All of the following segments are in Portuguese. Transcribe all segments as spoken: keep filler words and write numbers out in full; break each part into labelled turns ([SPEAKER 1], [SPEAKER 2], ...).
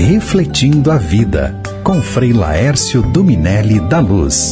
[SPEAKER 1] Refletindo a Vida, com Frei Laércio Dominelli da Luz.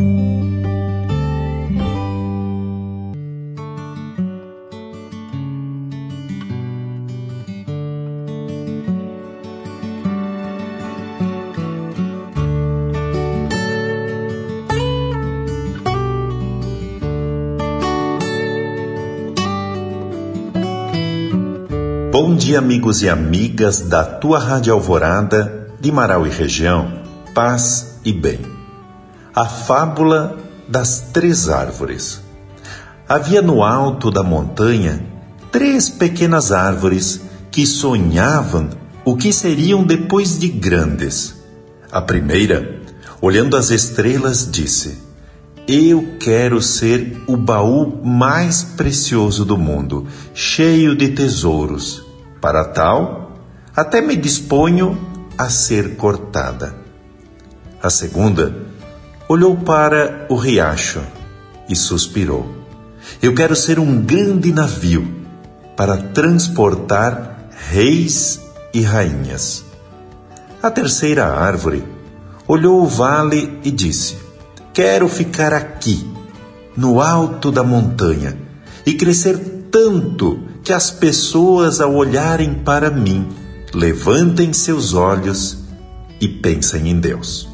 [SPEAKER 2] Bom dia, amigos e amigas da tua Rádio Alvorada, de Marau e região, paz e bem. A fábula das três árvores. Havia no alto da montanha três pequenas árvores que sonhavam o que seriam depois de grandes. A primeira, olhando as estrelas, disse: Eu quero ser o baú mais precioso do mundo, cheio de tesouros. Para tal, até me disponho a ser cortada. A segunda olhou para o riacho e suspirou: Eu quero ser um grande navio para transportar reis e rainhas. A terceira árvore olhou o vale e disse: Quero ficar aqui, no alto da montanha, e crescer tanto que as pessoas, ao olharem para mim, levantem seus olhos e pensem em Deus.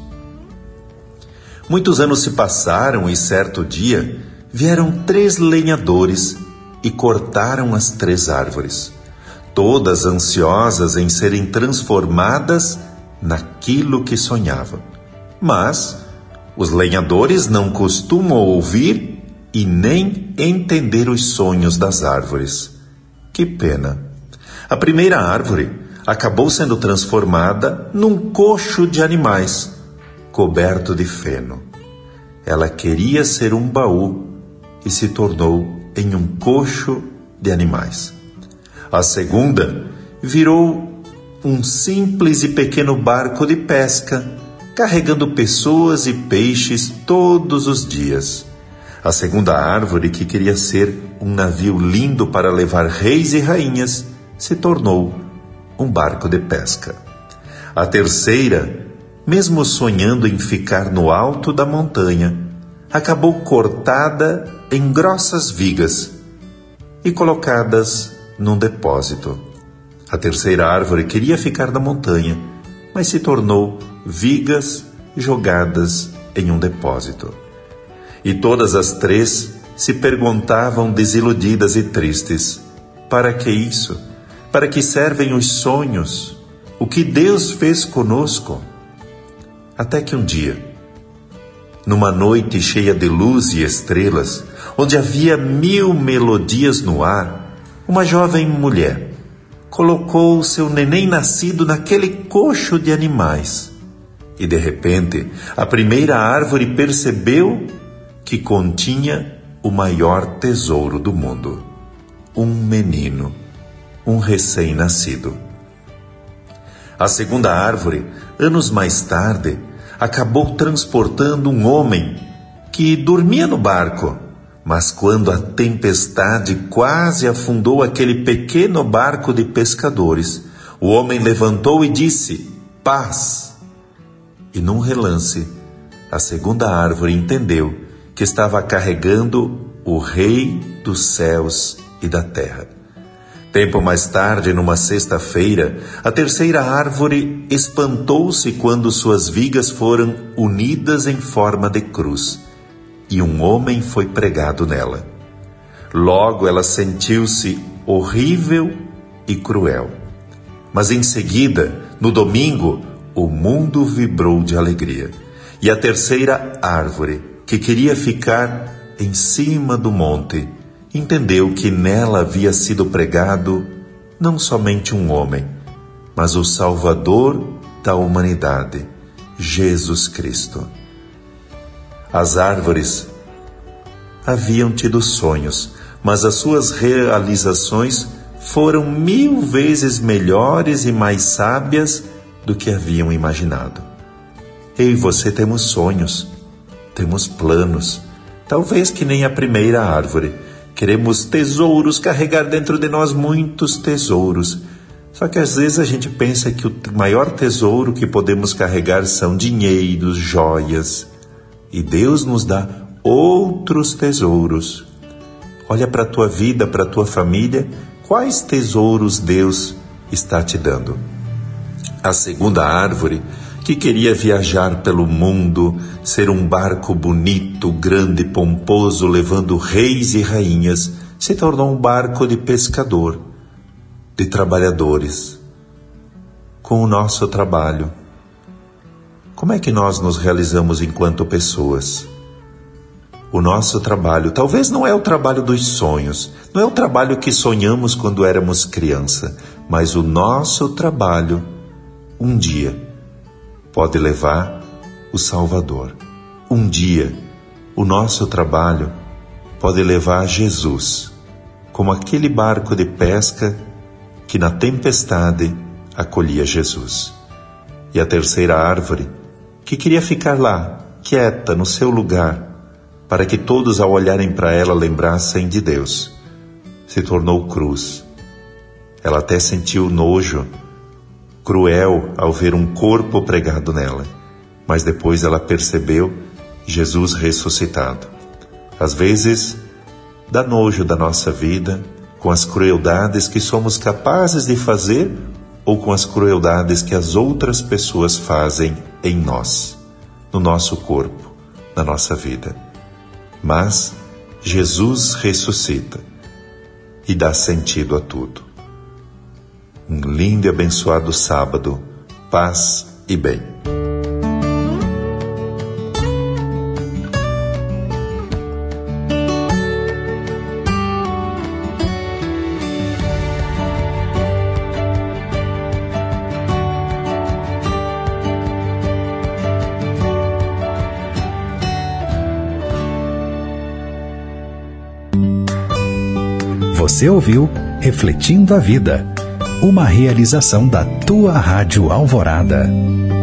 [SPEAKER 2] Muitos anos se passaram e certo dia vieram três lenhadores e cortaram as três árvores, todas ansiosas em serem transformadas naquilo que sonhavam. Mas os lenhadores não costumam ouvir e nem entender os sonhos das árvores. Que pena! A primeira árvore acabou sendo transformada num coxo de animais, coberto de feno. Ela queria ser um baú e se tornou em um coxo de animais. A segunda virou um simples e pequeno barco de pesca, carregando pessoas e peixes todos os dias. A segunda árvore, que queria ser um navio lindo para levar reis e rainhas, se tornou um barco de pesca. A terceira, mesmo sonhando em ficar no alto da montanha, acabou cortada em grossas vigas e colocadas num depósito. A terceira árvore queria ficar na montanha, mas se tornou vigas jogadas em um depósito. E todas as três se perguntavam desiludidas e tristes: para que isso? Para que servem os sonhos? O que Deus fez conosco? Até que um dia, numa noite cheia de luz e estrelas, onde havia mil melodias no ar, uma jovem mulher colocou o seu neném nascido naquele coxo de animais. E de repente, a primeira árvore percebeu que continha o maior tesouro do mundo: um menino, um recém-nascido. A segunda árvore, anos mais tarde, acabou transportando um homem que dormia no barco, mas quando a tempestade quase afundou aquele pequeno barco de pescadores, o homem levantou e disse: paz! E num relance, a segunda árvore entendeu que estava carregando o Rei dos céus e da terra. Tempo mais tarde, numa sexta-feira, a terceira árvore espantou-se quando suas vigas foram unidas em forma de cruz e um homem foi pregado nela. Logo ela sentiu-se horrível e cruel. Mas em seguida, no domingo, o mundo vibrou de alegria. E a terceira árvore, que queria ficar em cima do monte, entendeu que nela havia sido pregado não somente um homem, mas o Salvador da humanidade, Jesus Cristo. As árvores haviam tido sonhos, mas as suas realizações foram mil vezes melhores e mais sábias do que haviam imaginado. Eu e você temos sonhos, temos planos, talvez que nem a primeira árvore. Queremos tesouros, carregar dentro de nós muitos tesouros. Só que às vezes a gente pensa que o maior tesouro que podemos carregar são dinheiros, joias. E Deus nos dá outros tesouros. Olha para a tua vida, para a tua família, quais tesouros Deus está te dando. A segunda árvore, que queria viajar pelo mundo, ser um barco bonito, grande, pomposo, levando reis e rainhas, se tornou um barco de pescador, de trabalhadores. Com o nosso trabalho, como é que nós nos realizamos enquanto pessoas? O nosso trabalho talvez não é o trabalho dos sonhos, não é o trabalho que sonhamos quando éramos criança, mas o nosso trabalho, um dia, pode levar o Salvador. Um dia, o nosso trabalho pode levar Jesus, como aquele barco de pesca que na tempestade acolhia Jesus. E a terceira árvore, que queria ficar lá, quieta, no seu lugar, para que todos ao olharem para ela lembrassem de Deus, se tornou cruz. Ela até sentiu nojo, cruel, ao ver um corpo pregado nela, mas depois ela percebeu Jesus ressuscitado. Às vezes, dá nojo da nossa vida, com as crueldades que somos capazes de fazer ou com as crueldades que as outras pessoas fazem em nós, no nosso corpo, na nossa vida. Mas Jesus ressuscita e dá sentido a tudo. Um lindo e abençoado sábado, paz e bem.
[SPEAKER 1] Você ouviu Refletindo a Vida, uma realização da tua Rádio Alvorada.